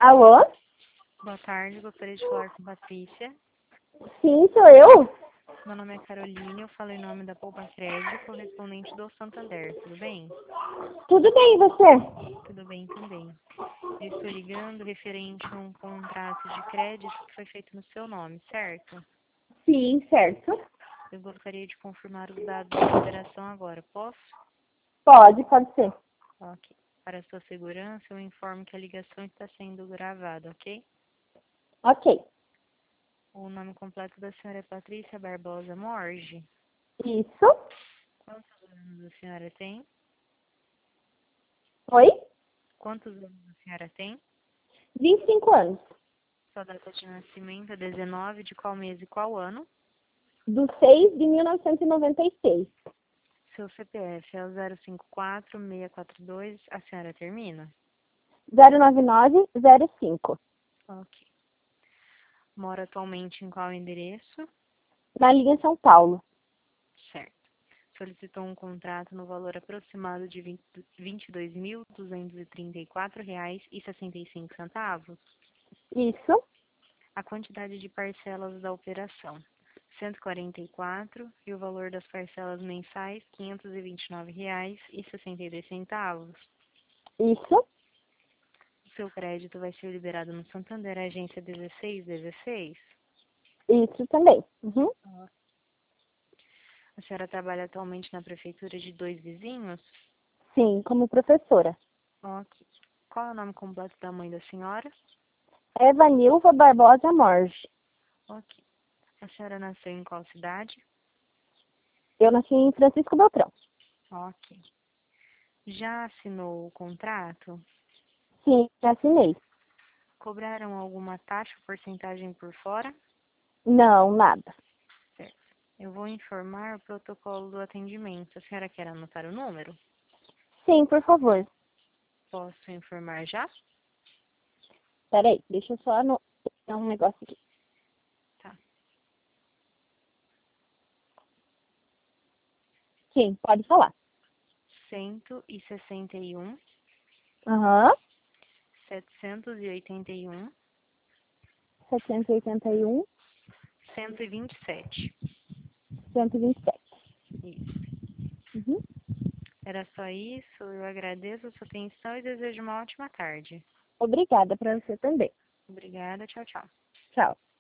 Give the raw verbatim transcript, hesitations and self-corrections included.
Alô? Boa tarde, gostaria de falar com Patrícia. Sim, sou eu? Meu nome é Caroline, eu falo em nome da Poupa Crédito, correspondente do Santander, tudo bem? Tudo bem, e você? Tudo bem também. Eu estou ligando referente a um contrato de crédito que foi feito no seu nome, certo? Sim, certo. Eu gostaria de confirmar os dados da operação agora, posso? Pode, pode ser. Ok. Para sua segurança, eu informo que a ligação está sendo gravada, ok? Ok. O nome completo da senhora é Patrícia Barbosa Morge. Isso. Quantos anos a senhora tem? Oi? Quantos anos a senhora tem? vinte e cinco anos. Sua data de nascimento é dezenove de qual mês e qual ano? Do seis de mil novecentos e noventa e seis. Seu C P F é o zero cinco quatro, seis quatro dois, a senhora termina? zero nove nove zero cinco. Ok. Mora atualmente em qual endereço? Na linha São Paulo. Certo. Solicitou um contrato no valor aproximado de vinte e dois mil, duzentos e trinta e quatro reais e sessenta e cinco centavos. Isso. A quantidade de parcelas da operação, cento e quarenta e quatro, e o valor das parcelas mensais, quinhentos e vinte e nove reais e sessenta e dois centavos. Isso. O seu crédito vai ser liberado no Santander, agência dezesseis dezesseis. Isso também. Uhum. A senhora trabalha atualmente na prefeitura de Dois Vizinhos? Sim, como professora. Ok. Qual é o nome completo da mãe da senhora? Eva Nilva Barbosa Morge. Ok. A senhora nasceu em qual cidade? Eu nasci em Francisco Beltrão. Ok. Já assinou o contrato? Sim, já assinei. Cobraram alguma taxa ou porcentagem por fora? Não, nada. Certo. Eu vou informar o protocolo do atendimento. A senhora quer anotar o número? Sim, por favor. Posso informar já? Peraí, deixa eu só anotar um negócio aqui. Tá. Sim, pode falar. cento e sessenta e um, Aham. setecentos e oitenta e um, setecentos e oitenta e um, cento e vinte e sete. cento e vinte e sete. Isso. Uhum. Era só isso. Eu agradeço a sua atenção e desejo uma ótima tarde. Obrigada para você também. Obrigada. Tchau, tchau. Tchau.